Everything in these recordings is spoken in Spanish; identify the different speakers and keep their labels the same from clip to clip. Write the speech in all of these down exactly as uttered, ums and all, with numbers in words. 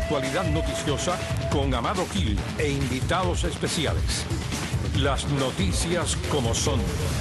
Speaker 1: actualidad noticiosa con Amado Gil e invitados especiales. Las noticias como son.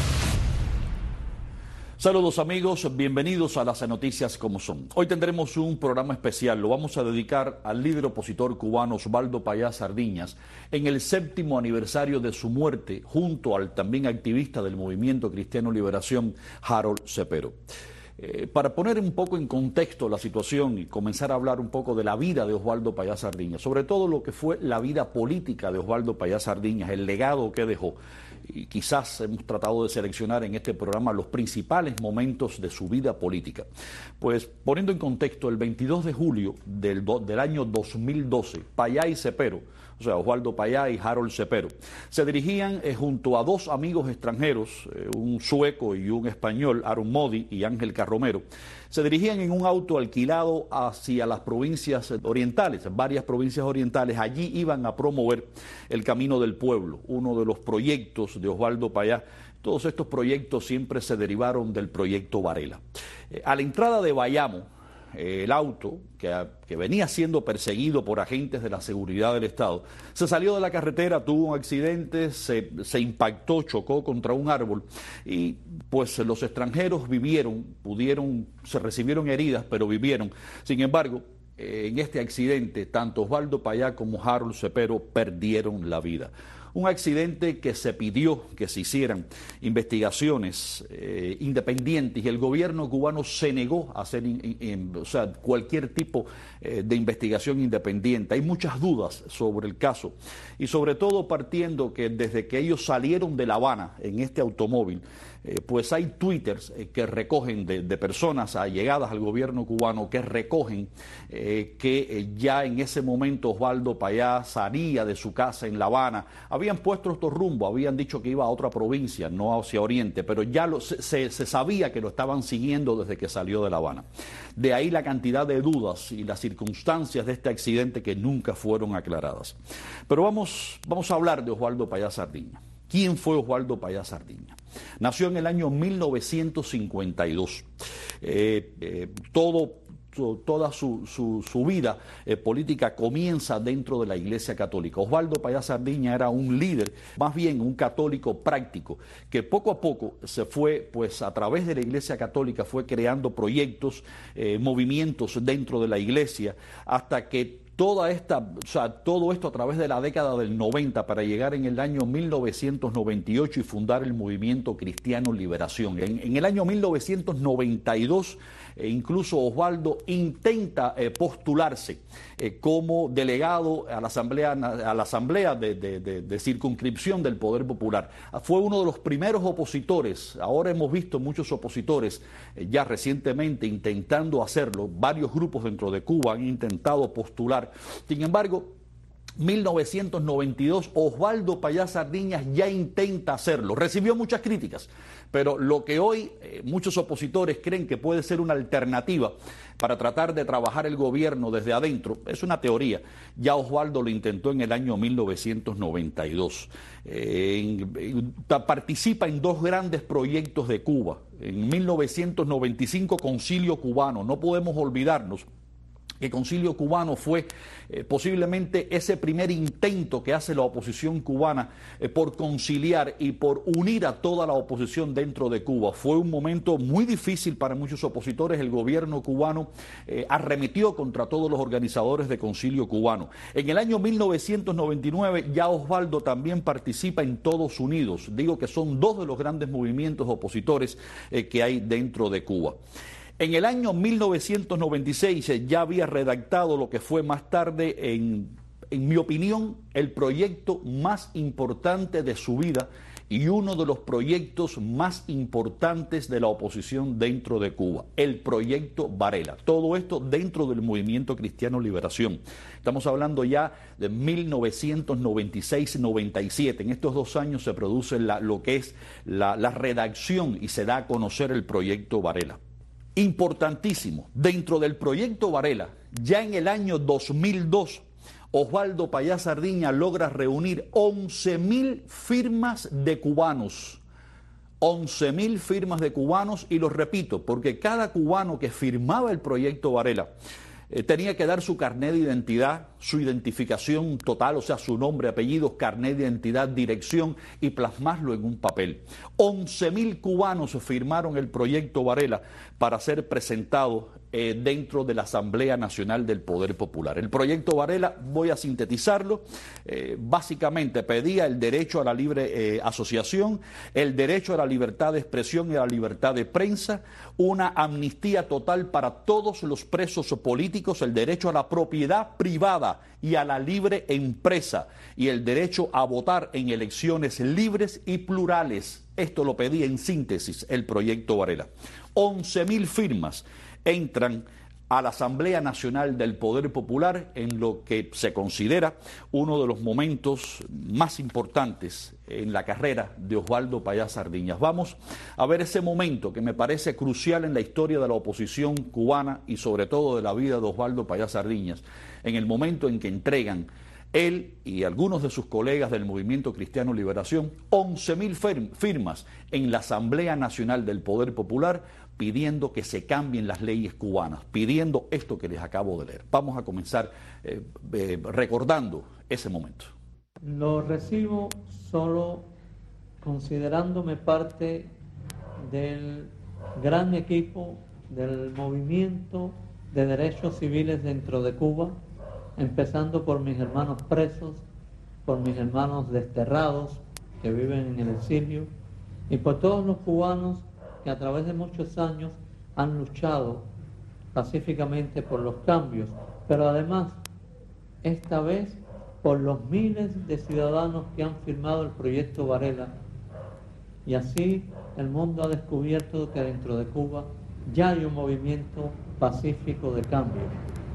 Speaker 2: Saludos amigos, bienvenidos a las noticias como son. Hoy tendremos un programa especial, lo vamos a dedicar al líder opositor cubano Osvaldo Payá Sardiñas en el séptimo aniversario de su muerte, junto al también activista del Movimiento Cristiano Liberación, Harold Cepero. Eh, para poner un poco en contexto la situación y comenzar a hablar un poco de la vida de Osvaldo Payá Sardiñas, sobre todo lo que fue la vida política de Osvaldo Payá Sardiñas, el legado que dejó. Y quizás hemos tratado de seleccionar en este programa los principales momentos de su vida política. Pues poniendo en contexto, el veintidós de julio del, do, del año dos mil doce, Payá y Cepero, o sea, Osvaldo Payá y Harold Cepero, se dirigían eh, junto a dos amigos extranjeros, eh, un sueco y un español, Aaron Modi y Ángel Carromero, se dirigían en un auto alquilado hacia las provincias orientales, varias provincias orientales. Allí iban a promover el Camino del Pueblo, uno de los proyectos de Osvaldo Payá. Todos estos proyectos siempre se derivaron del proyecto Varela. Eh, a la entrada de Bayamo, el auto, que, que venía siendo perseguido por agentes de la seguridad del Estado, se salió de la carretera, tuvo un accidente, se, se impactó, chocó contra un árbol y pues los extranjeros vivieron, pudieron, se recibieron heridas, pero vivieron. Sin embargo, en este accidente, tanto Osvaldo Payá como Harold Cepero perdieron la vida. Un accidente que se pidió que se hicieran investigaciones eh, independientes y el gobierno cubano se negó a hacer in, in, o sea, cualquier tipo eh, de investigación independiente. Hay muchas dudas sobre el caso y sobre todo partiendo que desde que ellos salieron de La Habana en este automóvil, eh, pues hay twitters eh, que recogen de, de personas allegadas al gobierno cubano que recogen eh, que eh, ya en ese momento Osvaldo Payá salía de su casa en La Habana. Habían puesto estos rumbos, habían dicho que iba a otra provincia, no hacia Oriente, pero ya lo, se, se sabía que lo estaban siguiendo desde que salió de La Habana. De ahí la cantidad de dudas y las circunstancias de este accidente que nunca fueron aclaradas. Pero vamos, vamos a hablar de Osvaldo Payá Sardiñas. ¿Quién fue Osvaldo Payá Sardiñas? Nació en el año mil novecientos cincuenta y dos. Eh, eh, todo... toda su, su, su vida eh, política comienza dentro de la Iglesia Católica. Osvaldo Payá Sardiñas era un líder, más bien un católico práctico, que poco a poco se fue, pues a través de la Iglesia Católica fue creando proyectos, eh, movimientos dentro de la Iglesia, hasta que Toda esta, o sea, todo esto a través de la década del noventa para llegar en el año mil novecientos noventa y ocho y fundar el Movimiento Cristiano Liberación. En, en el año mil novecientos noventa y dos eh, incluso Osvaldo intenta eh, postularse eh, como delegado a la Asamblea, a la asamblea de, de, de, de circunscripción del Poder Popular. Fue uno de los primeros opositores. Ahora hemos visto muchos opositores eh, ya recientemente intentando hacerlo. Varios grupos dentro de Cuba han intentado postular. Sin embargo, mil novecientos noventa y dos, Osvaldo Payá Sardiñas ya intenta hacerlo. Recibió muchas críticas, pero lo que hoy eh, muchos opositores creen que puede ser una alternativa para tratar de trabajar el gobierno desde adentro, es una teoría. Ya Osvaldo lo intentó en el año mil novecientos noventa y dos. Eh, en, en, participa en dos grandes proyectos de Cuba. En mil novecientos noventa y cinco, Concilio Cubano. No podemos olvidarnos que Concilio Cubano fue eh, posiblemente ese primer intento que hace la oposición cubana eh, por conciliar y por unir a toda la oposición dentro de Cuba. Fue un momento muy difícil para muchos opositores. El gobierno cubano eh, arremetió contra todos los organizadores de Concilio Cubano. En el año mil novecientos noventa y nueve ya Osvaldo también participa en Todos Unidos. Digo que son dos de los grandes movimientos opositores eh, que hay dentro de Cuba. En el año mil novecientos noventa y seis ya había redactado lo que fue más tarde, en, en mi opinión, el proyecto más importante de su vida y uno de los proyectos más importantes de la oposición dentro de Cuba, el proyecto Varela. Todo esto dentro del Movimiento Cristiano Liberación. Estamos hablando ya de mil novecientos noventa y seis noventa y siete. En estos dos años se produce la, lo que es la, la redacción y se da a conocer el proyecto Varela. Importantísimo, dentro del proyecto Varela, ya en el año dos mil dos, Osvaldo Payá Sardiñas logra reunir once mil firmas de cubanos. once mil firmas de cubanos, y lo repito, porque cada cubano que firmaba el proyecto Varela eh, tenía que dar su carnet de identidad, su identificación total, o sea, su nombre, apellidos, carnet de identidad, dirección y plasmarlo en un papel. once mil cubanos firmaron el proyecto Varela para ser presentado eh, dentro de la Asamblea Nacional del Poder Popular. El proyecto Varela, voy a sintetizarlo, eh, básicamente pedía el derecho a la libre eh, asociación, el derecho a la libertad de expresión y a la libertad de prensa, una amnistía total para todos los presos políticos, el derecho a la propiedad privada y a la libre empresa y el derecho a votar en elecciones libres y plurales. Esto lo pedía en síntesis el proyecto Varela. once mil firmas entran a la Asamblea Nacional del Poder Popular en lo que se considera uno de los momentos más importantes en la carrera de Osvaldo Payá Sardiñas. Vamos a ver ese momento que me parece crucial en la historia de la oposición cubana y sobre todo de la vida de Osvaldo Payá Sardiñas, en el momento en que entregan él y algunos de sus colegas del Movimiento Cristiano Liberación once mil firmas en la Asamblea Nacional del Poder Popular pidiendo que se cambien las leyes cubanas, pidiendo esto que les acabo de leer. Vamos a comenzar eh, eh, recordando ese momento.
Speaker 3: Lo recibo solo considerándome parte del gran equipo del movimiento de derechos civiles dentro de Cuba, empezando por mis hermanos presos, por mis hermanos desterrados que viven en el exilio y por todos los cubanos que a través de muchos años han luchado pacíficamente por los cambios, pero además, esta vez, por los miles de ciudadanos que han firmado el proyecto Varela. Y así el mundo ha descubierto que dentro de Cuba ya hay un movimiento pacífico de cambio.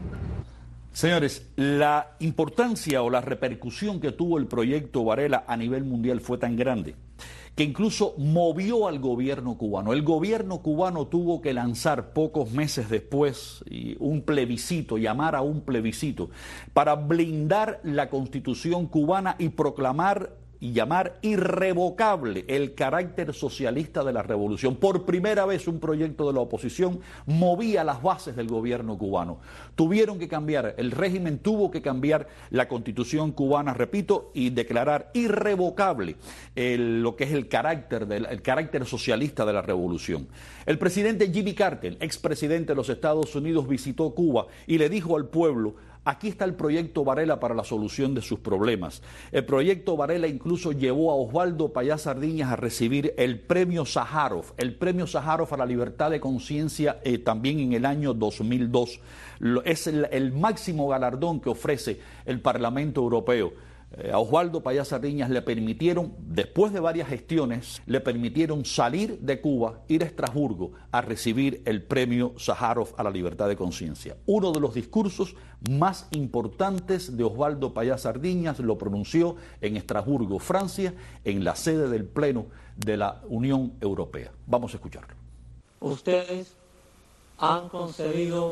Speaker 2: Señores, la importancia o la repercusión que tuvo el proyecto Varela a nivel mundial fue tan grande que incluso movió al gobierno cubano. El gobierno cubano tuvo que lanzar pocos meses después un plebiscito, llamar a un plebiscito, para blindar la Constitución cubana y proclamar y llamar irrevocable el carácter socialista de la revolución. Por primera vez un proyecto de la oposición movía las bases del gobierno cubano. Tuvieron que cambiar, el régimen tuvo que cambiar la Constitución cubana, repito, y declarar irrevocable el, lo que es el carácter, del, el carácter socialista de la revolución. El presidente Jimmy Carter, expresidente de los Estados Unidos, visitó Cuba y le dijo al pueblo: aquí está el proyecto Varela para la solución de sus problemas. El proyecto Varela incluso llevó a Osvaldo Payá Sardiñas a recibir el premio Sájarov, el premio Sájarov a la libertad de conciencia eh, también en el año dos mil dos. Es el, el máximo galardón que ofrece el Parlamento Europeo. Eh, a Osvaldo Payá Sardiñas le permitieron, después de varias gestiones, le permitieron salir de Cuba, ir a Estrasburgo a recibir el premio Sájarov a la libertad de conciencia. Uno de los discursos más importantes de Osvaldo Payá Sardiñas lo pronunció en Estrasburgo, Francia, en la sede del Pleno de la Unión Europea. Vamos a escucharlo.
Speaker 3: Ustedes han concedido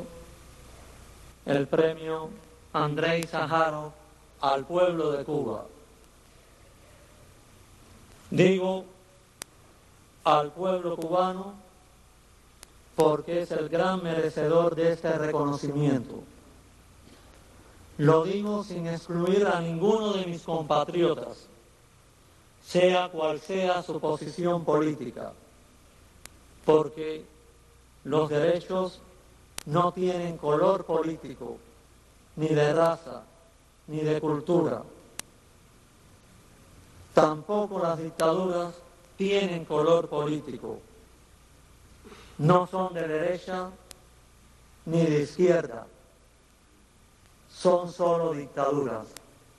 Speaker 3: el premio Andrei Sájarov al pueblo de Cuba. Digo al pueblo cubano porque es el gran merecedor de este reconocimiento. Lo digo sin excluir a ninguno de mis compatriotas, sea cual sea su posición política, porque los derechos no tienen color político, ni de raza, ni de cultura. Tampoco las dictaduras tienen color político. No son de derecha ni de izquierda. Son solo dictaduras.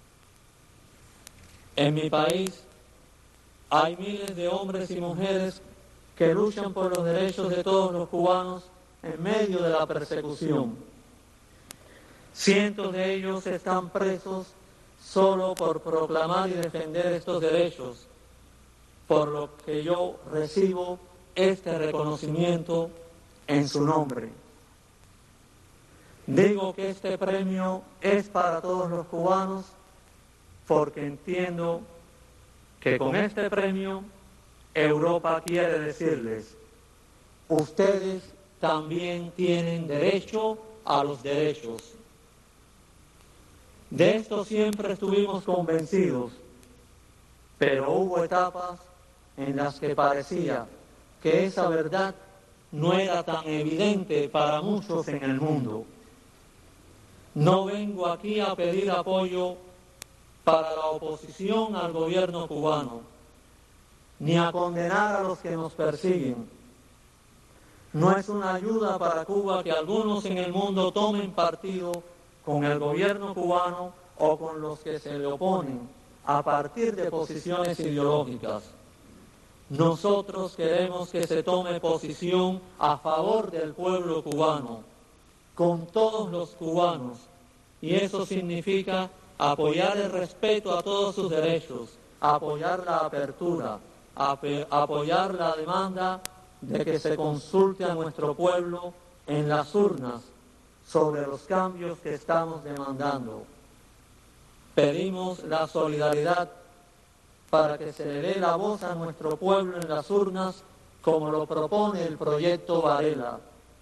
Speaker 3: En mi país hay miles de hombres y mujeres que luchan por los derechos de todos los cubanos en medio de la persecución. Cientos de ellos están presos solo por proclamar y defender estos derechos, por lo que yo recibo este reconocimiento en su nombre. Digo que este premio es para todos los cubanos porque entiendo que con este premio Europa quiere decirles: ustedes también tienen derecho a los derechos. De esto siempre estuvimos convencidos, pero hubo etapas en las que parecía que esa verdad no era tan evidente para muchos en el mundo. No vengo aquí a pedir apoyo para la oposición al gobierno cubano, ni a condenar a los que nos persiguen. No es una ayuda para Cuba que algunos en el mundo tomen partido con el gobierno cubano o con los que se le oponen a partir de posiciones ideológicas. Nosotros queremos que se tome posición a favor del pueblo cubano, con todos los cubanos, y eso significa apoyar el respeto a todos sus derechos, apoyar la apertura, apoyar la demanda de que se consulte a nuestro pueblo en las urnas sobre los cambios que estamos demandando. Pedimos la solidaridad para que se le dé la voz a nuestro pueblo en las urnas, como lo propone el proyecto Varela.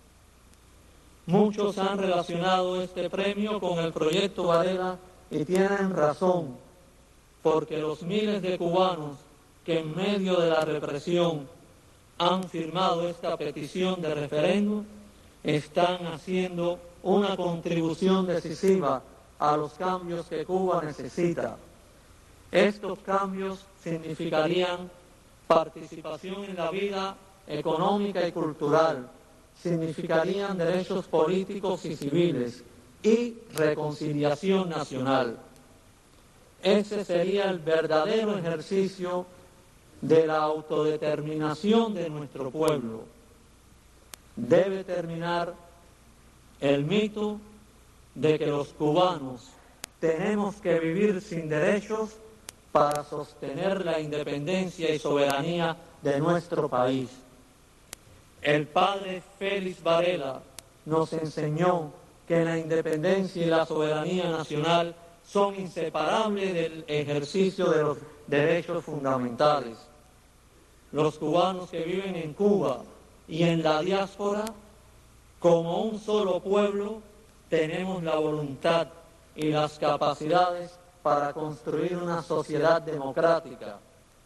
Speaker 3: Muchos han relacionado este premio con el proyecto Varela y tienen razón, porque los miles de cubanos que en medio de la represión han firmado esta petición de referéndum están haciendo una contribución decisiva a los cambios que Cuba necesita. Estos cambios significarían participación en la vida económica y cultural, significarían derechos políticos y civiles y reconciliación nacional. Ese sería el verdadero ejercicio de la autodeterminación de nuestro pueblo. Debe terminar el mito de que los cubanos tenemos que vivir sin derechos para sostener la independencia y soberanía de nuestro país. El padre Félix Varela nos enseñó que la independencia y la soberanía nacional son inseparables del ejercicio de los derechos fundamentales. Los cubanos que viven en Cuba y en la diáspora, como un solo pueblo, tenemos la voluntad y las capacidades para construir una sociedad democrática,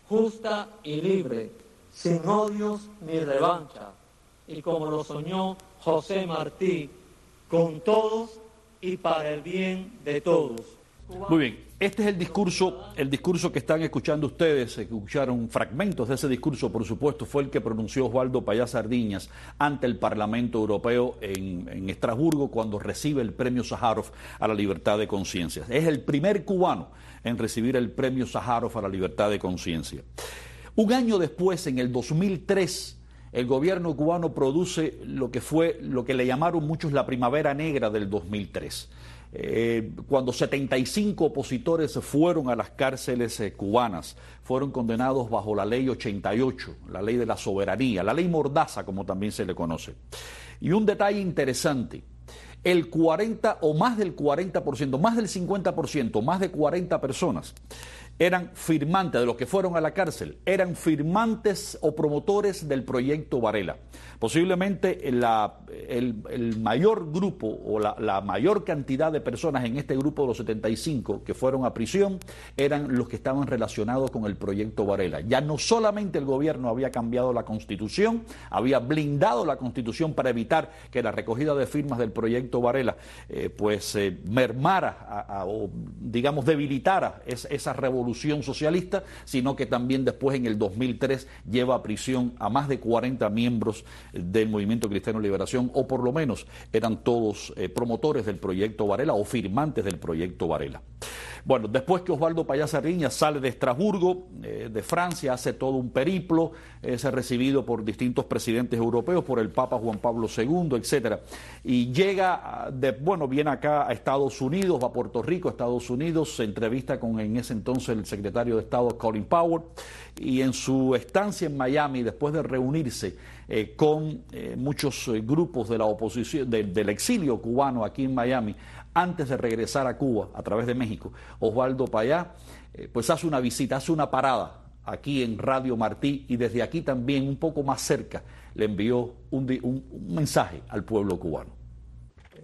Speaker 3: justa y libre, sin odios ni revancha, y como lo soñó José Martí, con todos y para el bien de todos.
Speaker 2: Muy bien, este es el discurso, el discurso que están escuchando ustedes, escucharon fragmentos de ese discurso, por supuesto, fue el que pronunció Osvaldo Payá Sardiñas ante el Parlamento Europeo en, en Estrasburgo cuando recibe el premio Sájarov a la libertad de conciencia. Es el primer cubano en recibir el premio Sájarov a la libertad de conciencia. Un año después, en el dos mil tres, el gobierno cubano produce lo que fue, lo que le llamaron muchos la primavera negra del dos mil tres. Eh, cuando setenta y cinco opositores fueron a las cárceles eh, cubanas, fueron condenados bajo la ley ochenta y ocho, la ley de la soberanía, la ley Mordaza, como también se le conoce. Y un detalle interesante, el cuarenta o más del cuarenta por ciento, más del cincuenta por ciento, más de cuarenta personas eran firmantes, de los que fueron a la cárcel, eran firmantes o promotores del proyecto Varela. Posiblemente la, el, el mayor grupo o la, la mayor cantidad de personas en este grupo de los setenta y cinco que fueron a prisión eran los que estaban relacionados con el proyecto Varela. Ya no solamente el gobierno había cambiado la Constitución, había blindado la Constitución para evitar que la recogida de firmas del proyecto Varela eh, pues eh, mermara a, a, o digamos debilitara es, esa revolución socialista, sino que también después en el dos mil tres lleva a prisión a más de cuarenta miembros del Movimiento Cristiano de Liberación, o por lo menos eran todos eh, promotores del proyecto Varela o firmantes del proyecto Varela. Bueno, después que Osvaldo Payá Sardiñas sale de Estrasburgo, eh, de Francia, hace todo un periplo, es recibido por distintos presidentes europeos, por el Papa Juan Pablo segundo, etcétera, y llega, de, bueno, viene acá a Estados Unidos, va a Puerto Rico, Estados Unidos, se entrevista con en ese entonces el secretario de Estado Colin Powell, y en su estancia en Miami, después de reunirse eh, con eh, muchos eh, grupos de la oposición, de, del exilio cubano aquí en Miami, antes de regresar a Cuba a través de México, Osvaldo Payá eh, pues hace una visita, hace una parada aquí en Radio Martí, y desde aquí también un poco más cerca le envió un, un, un mensaje al pueblo cubano.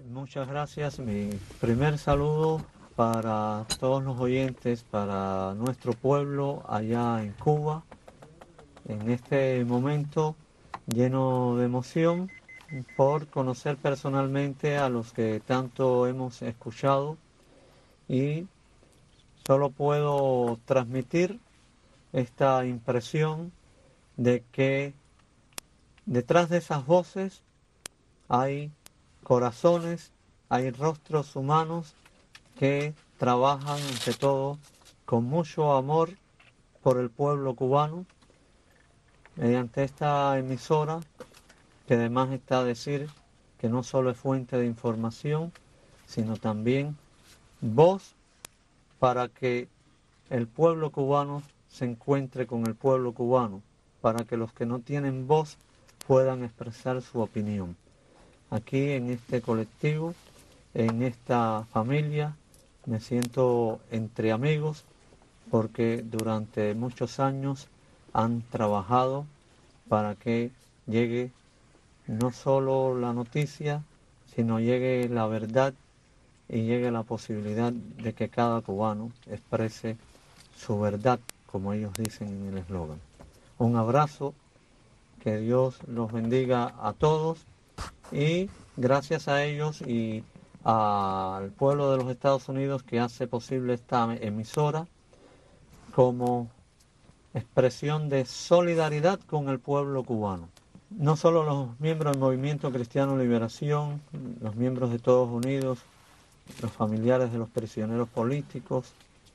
Speaker 3: muchas gracias. Mi primer saludo para todos los oyentes, para nuestro pueblo allá en Cuba, en este momento lleno de emoción por conocer personalmente a los que tanto hemos escuchado, y solo puedo transmitir esta impresión de que detrás de esas voces hay corazones, hay rostros humanos que trabajan ante todo con mucho amor por el pueblo cubano, mediante esta emisora, que además está a decir que no solo es fuente de información, sino también voz para que el pueblo cubano se encuentre con el pueblo cubano, para que los que no tienen voz puedan expresar su opinión. Aquí en este colectivo, en esta familia, me siento entre amigos, porque durante muchos años han trabajado para que llegue no solo la noticia, sino llegue la verdad y llegue la posibilidad de que cada cubano exprese su verdad, como ellos dicen en el eslogan. Un abrazo, que Dios los bendiga a todos, y gracias a ellos y al pueblo de los Estados Unidos que hace posible esta emisora como expresión de solidaridad con el pueblo cubano. No solo los miembros del Movimiento Cristiano Liberación, los miembros de Todos Unidos, los familiares de los prisioneros políticos,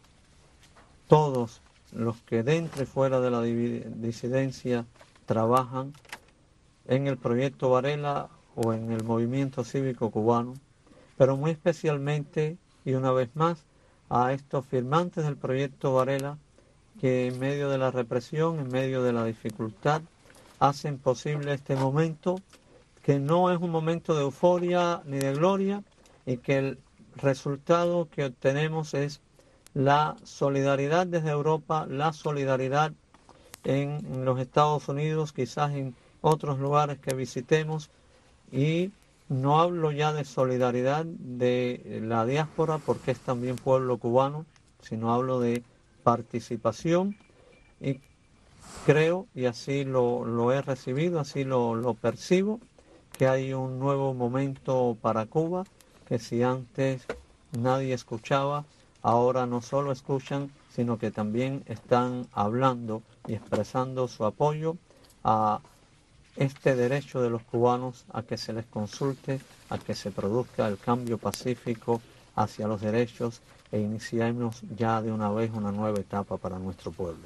Speaker 3: todos los que dentro y fuera de la disidencia trabajan en el Proyecto Varela o en el movimiento cívico cubano, pero muy especialmente, y una vez más, a estos firmantes del Proyecto Varela, que en medio de la represión, en medio de la dificultad, hacen posible este momento, que no es un momento de euforia ni de gloria, y que el resultado que obtenemos es la solidaridad desde Europa, la solidaridad en los Estados Unidos, quizás en otros lugares que visitemos, y no hablo ya de solidaridad de la diáspora, porque es también pueblo cubano, sino hablo de participación, y creo, y así lo, lo he recibido, así lo, lo percibo, que hay un nuevo momento para Cuba, que si antes nadie escuchaba, ahora no solo escuchan, sino que también están hablando y expresando su apoyo a este derecho de los cubanos a que se les consulte, a que se produzca el cambio pacífico hacia los derechos e iniciemos ya de una vez una nueva etapa para nuestro pueblo.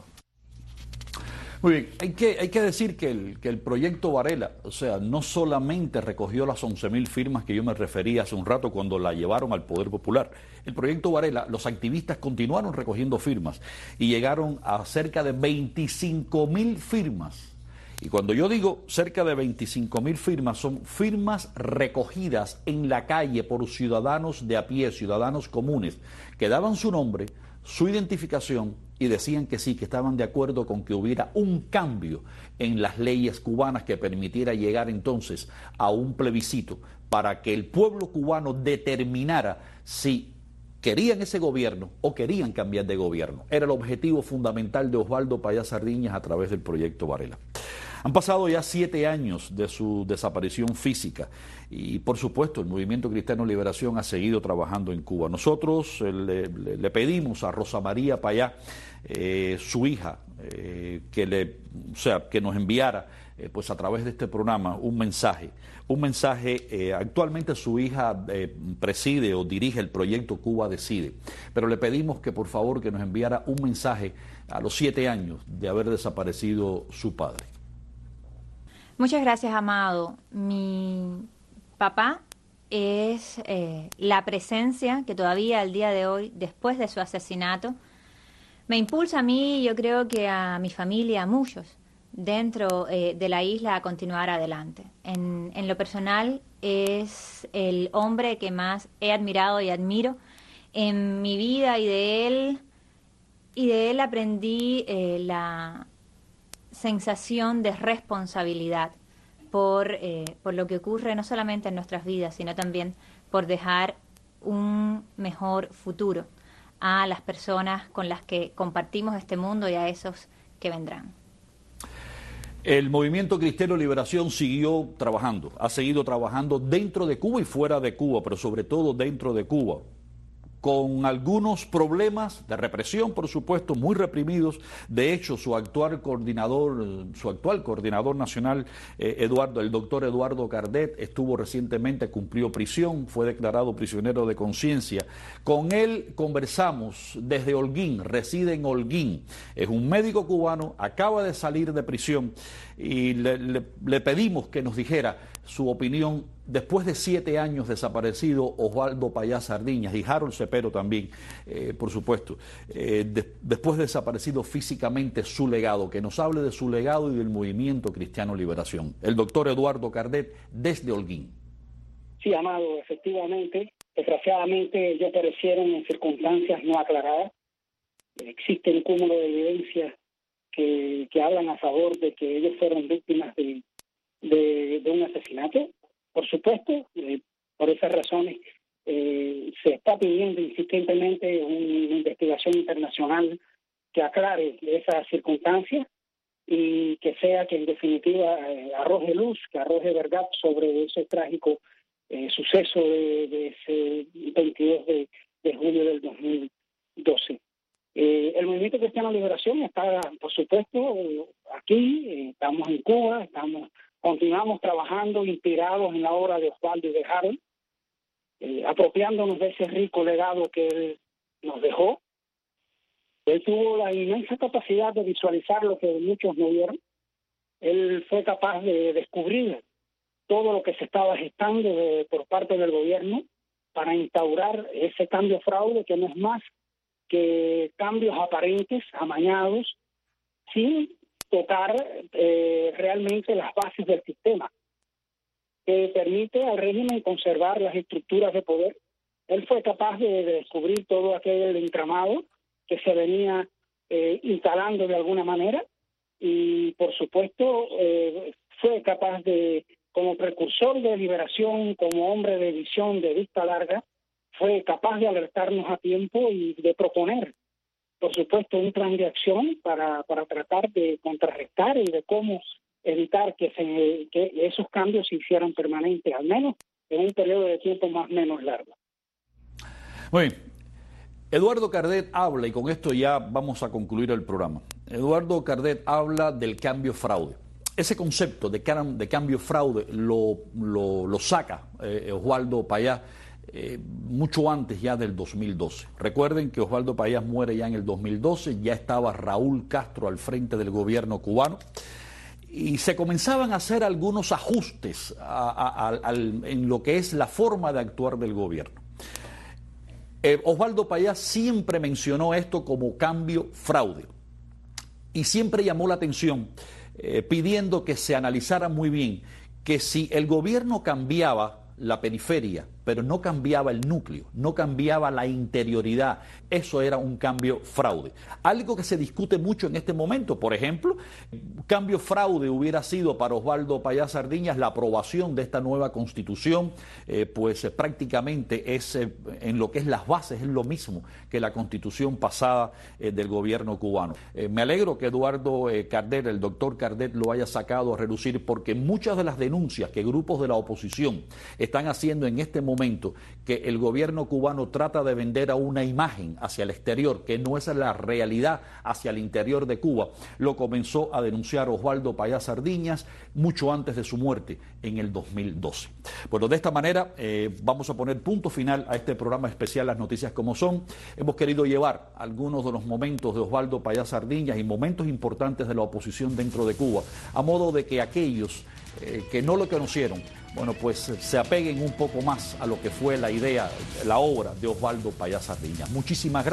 Speaker 2: Muy bien, hay que, hay que decir que el, que el proyecto Varela, o sea, no solamente recogió las once mil firmas que yo me refería hace un rato cuando la llevaron al Poder Popular. El proyecto Varela, los activistas continuaron recogiendo firmas y llegaron a cerca de veinticinco mil firmas. Y cuando yo digo cerca de veinticinco mil firmas, son firmas recogidas en la calle por ciudadanos de a pie, ciudadanos comunes, que daban su nombre, su identificación y decían que sí, que estaban de acuerdo con que hubiera un cambio en las leyes cubanas que permitiera llegar entonces a un plebiscito para que el pueblo cubano determinara si querían ese gobierno o querían cambiar de gobierno. Era el objetivo fundamental de Osvaldo Payá Sardiñas a través del proyecto Varela. Han pasado ya siete años de su desaparición física y, por supuesto, el Movimiento Cristiano Liberación ha seguido trabajando en Cuba. Nosotros eh, le, le, le pedimos a Rosa María Payá, eh, su hija, eh, que, le, o sea, que nos enviara eh, pues a través de este programa un mensaje. Un mensaje, eh, actualmente su hija eh, preside o dirige el proyecto Cuba Decide, pero le pedimos que por favor que nos enviara un mensaje a los siete años de haber desaparecido su padre.
Speaker 4: Muchas gracias, Amado. Mi papá es eh, la presencia que todavía al día de hoy, después de su asesinato, me impulsa a mí y yo creo que a mi familia, a muchos, dentro eh, de la isla a continuar adelante. En, en lo personal, es el hombre que más he admirado y admiro en mi vida, y de él, y de él aprendí eh, la sensación de responsabilidad por, eh, por lo que ocurre no solamente en nuestras vidas, sino también por dejar un mejor futuro a las personas con las que compartimos este mundo y a esos que vendrán.
Speaker 2: El Movimiento Cristiano Liberación siguió trabajando, ha seguido trabajando dentro de Cuba y fuera de Cuba, pero sobre todo dentro de Cuba, con algunos problemas de represión, por supuesto, muy reprimidos. De hecho, su actual coordinador, su actual coordinador nacional, eh, Eduardo, el doctor Eduardo Cardet, estuvo recientemente, cumplió prisión, fue declarado prisionero de conciencia. Con él conversamos desde Holguín, reside en Holguín, es un médico cubano, acaba de salir de prisión y le, le, le pedimos que nos dijera su opinión después de siete años desaparecido Osvaldo Payá Sardiñas y Harold Cepero también, eh, por supuesto, eh, de, después de desaparecido físicamente, su legado, que nos hable de su legado y del Movimiento Cristiano Liberación. El doctor Eduardo Cardet desde Holguín.
Speaker 5: Sí, Amado, efectivamente, desgraciadamente ellos perecieron en circunstancias no aclaradas. Existe un cúmulo de evidencias que, que hablan a favor de que ellos fueron víctimas de, de, de un asesinato. Por supuesto, eh, por esas razones eh, se está pidiendo insistentemente una investigación internacional que aclare esas circunstancias y que sea que en definitiva eh, arroje luz, que arroje verdad sobre ese trágico eh, suceso de, de ese veintidós de, de julio del dos mil doce. Eh, el Movimiento Cristiano Liberación está, por supuesto, aquí, eh, estamos en Cuba, estamos continuamos trabajando inspirados en la obra de Osvaldo y de Harold, eh, apropiándonos de ese rico legado que él nos dejó. Él tuvo la inmensa capacidad de visualizar lo que muchos no vieron. Él fue capaz de descubrir todo lo que se estaba gestando de, por parte del gobierno para instaurar ese cambio fraude que no es más que cambios aparentes, amañados, sin tocar eh, realmente las bases del sistema, que permite al régimen conservar las estructuras de poder. Él fue capaz de, de descubrir todo aquel entramado que se venía eh, instalando de alguna manera y, por supuesto, eh, fue capaz de, como precursor de liberación, como hombre de visión, de vista larga, fue capaz de alertarnos a tiempo y de proponer, por supuesto, un plan de acción para, para tratar de contrarrestar y de cómo evitar que, se, que esos cambios se hicieran permanentes, al menos en un periodo de tiempo más o menos largo.
Speaker 2: Muy bien. Eduardo Cardet habla, y con esto ya vamos a concluir el programa. Eduardo Cardet habla del cambio fraude. Ese concepto de, de cambio fraude lo, lo, lo saca eh, Osvaldo Payá eh, mucho antes ya del dos mil doce. Recuerden que Osvaldo Payá muere ya en el dos mil doce, ya estaba Raúl Castro al frente del gobierno cubano y se comenzaban a hacer algunos ajustes a, a, a, al, en lo que es la forma de actuar del gobierno. Eh, Osvaldo Payá siempre mencionó esto como cambio fraude y siempre llamó la atención eh, pidiendo que se analizara muy bien que si el gobierno cambiaba la periferia, pero no cambiaba el núcleo, no cambiaba la interioridad, eso era un cambio fraude. Algo que se discute mucho en este momento, por ejemplo, cambio fraude hubiera sido para Osvaldo Payá Sardiñas la aprobación de esta nueva constitución, eh, pues eh, prácticamente es, eh, en lo que es las bases, es lo mismo que la constitución pasada eh, del gobierno cubano. Eh, me alegro que Eduardo eh, Cardet, el doctor Cardet, lo haya sacado a relucir, porque muchas de las denuncias que grupos de la oposición están haciendo en este momento momento que el gobierno cubano trata de vender a una imagen hacia el exterior que no es la realidad hacia el interior de Cuba, lo comenzó a denunciar Osvaldo Payá Sardiñas mucho antes de su muerte en el dos mil doce. Bueno, de esta manera eh, vamos a poner punto final a este programa especial Las Noticias Como Son. Hemos querido llevar algunos de los momentos de Osvaldo Payá Sardiñas y momentos importantes de la oposición dentro de Cuba, a modo de que aquellos eh, que no lo conocieron, bueno, pues se apeguen un poco más a lo que fue la idea, la obra de Osvaldo Payá Sardiñas. Muchísimas gracias.